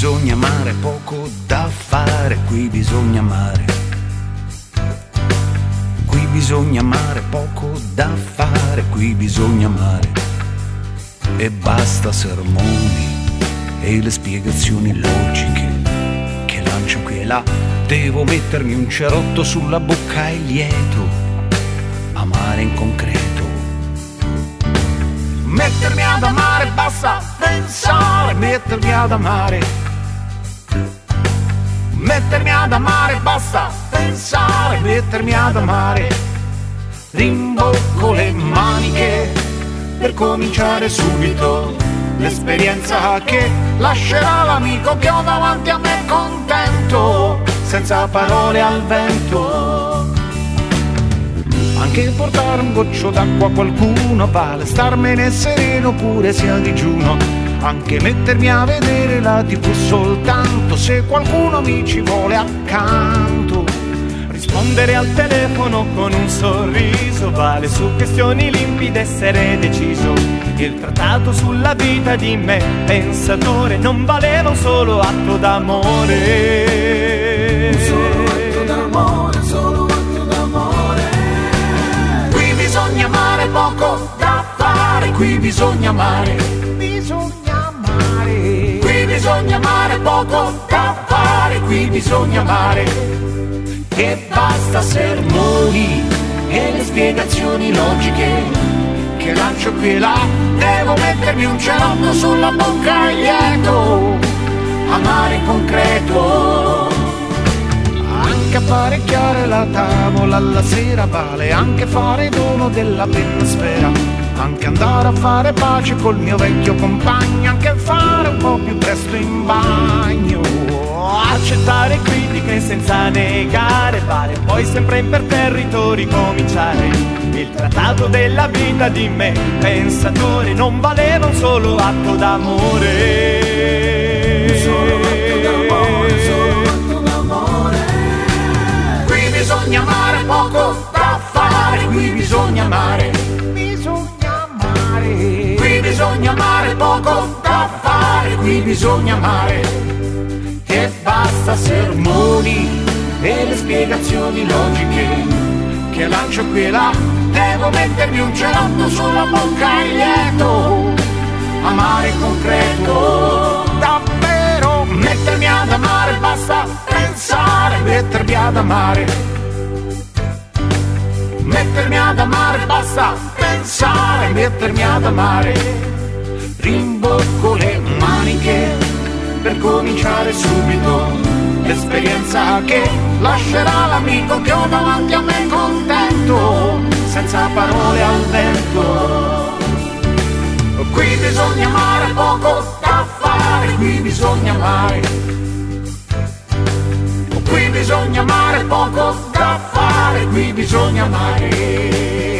bisogna amare, poco da fare, qui bisogna amare. Qui bisogna amare, poco da fare, qui bisogna amare. E basta sermoni e le spiegazioni logiche che lancio qui e là. Devo mettermi un cerotto sulla bocca e lieto amare in concreto. Mettermi ad amare, basta pensare, mettermi ad amare. Mettermi ad amare, basta pensare, mettermi ad amare. Rimbocco le maniche per cominciare subito l'esperienza che lascerà l'amico che ho davanti a me contento, senza parole al vento. Anche portare un goccio d'acqua a qualcuno vale starmene sereno pure sia digiuno. Anche mettermi a vedere la TV soltanto se qualcuno mi ci vuole accanto. Rispondere al telefono con un sorriso vale su questioni limpide essere deciso. Il trattato sulla vita di me pensatore non valeva un solo atto d'amore. Un solo atto d'amore, solo atto d'amore. Qui bisogna amare, poco da fare, qui bisogna amare. Bisogna amare. Qui bisogna amare, poco da fare, qui bisogna amare. E basta sermoni e le spiegazioni logiche che lancio qui e là. Devo mettermi un cerotto sulla bocca e lieto amare in concreto. Anche apparecchiare la tavola alla sera vale, anche fare dono della penna sfera, anche andare a fare pace col mio vecchio compagno, anche fare un po' più presto in bagno. Accettare critiche senza negare vale, poi sempre imperterrito ricominciare. Il trattato della vita di me pensatore non valeva un solo atto d'amore. Un solo atto d'amore, solo atto d'amore. Qui bisogna amare, poco da fare, qui bisogna amare. Bisogna amare. Qui bisogna amare, poco da fare, qui bisogna amare. E basta sermoni e le spiegazioni logiche che lancio qui e là. Devo mettermi un cerotto sulla bocca e lieto amare in concreto. Davvero mettermi ad amare, basta pensare, mettermi ad amare. Mettermi ad amare, basta pensare, mettermi ad amare. Rimbocco le maniche per cominciare subito l'esperienza che lascerà l'amico che ho davanti a me contento, senza parole al vento. Qui bisogna amare, poco da fare, qui bisogna amare. Qui bisogna amare, poco da fare, qui bisogna amare.